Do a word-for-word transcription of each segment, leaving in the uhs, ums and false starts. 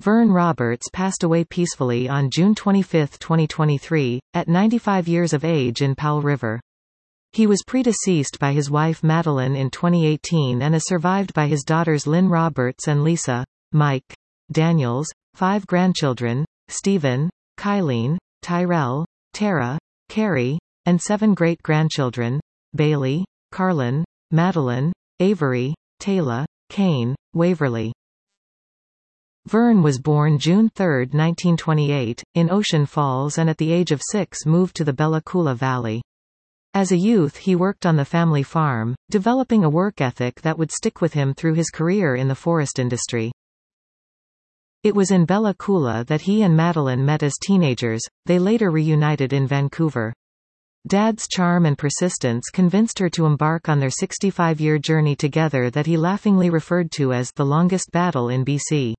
Vern Roberts passed away peacefully on June twenty-fifth twenty twenty-three, at ninety-five years of age in Powell River. He was predeceased by his wife Madeline in twenty eighteen and is survived by his daughters Lynn Roberts and Lisa, Mike Daniels, five grandchildren, Stephen, Kylene, Tyrell, Tara, Carrie, and seven great-grandchildren, Bailey, Carlin, Madeline, Avery, Taylor, Kane, Waverly. Vern was born June third nineteen twenty-eight, in Ocean Falls and at the age of six moved to the Bella Coola Valley. As a youth he worked on the family farm, developing a work ethic that would stick with him through his career in the forest industry. It was in Bella Coola that he and Madeline met as teenagers. They later reunited in Vancouver. Dad's charm and persistence convinced her to embark on their sixty-five-year journey together that he laughingly referred to as the longest battle in B C.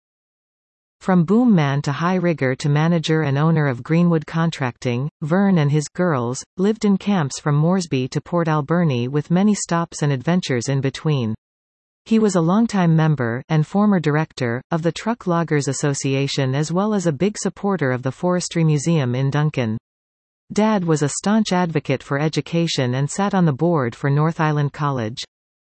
From boom man to high rigger to manager and owner of Greenwood Contracting, Vern and his girls lived in camps from Moresby to Port Alberni with many stops and adventures in between. He was a longtime member and former director of the Truck Loggers Association as well as a big supporter of the Forestry Museum in Duncan. Dad was a staunch advocate for education and sat on the board for North Island College.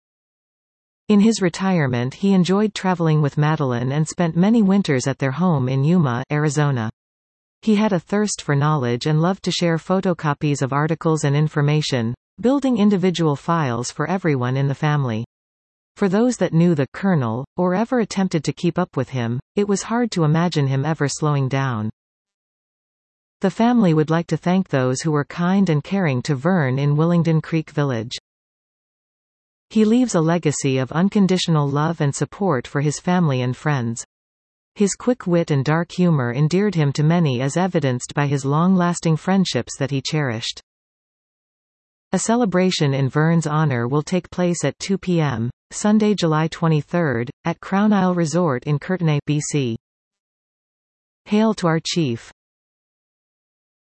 In his retirement he enjoyed traveling with Madeline and spent many winters at their home in Yuma, Arizona. He had a thirst for knowledge and loved to share photocopies of articles and information, building individual files for everyone in the family. For those that knew the Colonel, or ever attempted to keep up with him, it was hard to imagine him ever slowing down. The family would like to thank those who were kind and caring to Vern in Willingdon Creek Village. He leaves a legacy of unconditional love and support for his family and friends. His quick wit and dark humor endeared him to many as evidenced by his long-lasting friendships that he cherished. A celebration in Vern's honor will take place at two p m Sunday, July twenty-third, at Crown Isle Resort in Courtenay, B C. Hail to our Chief!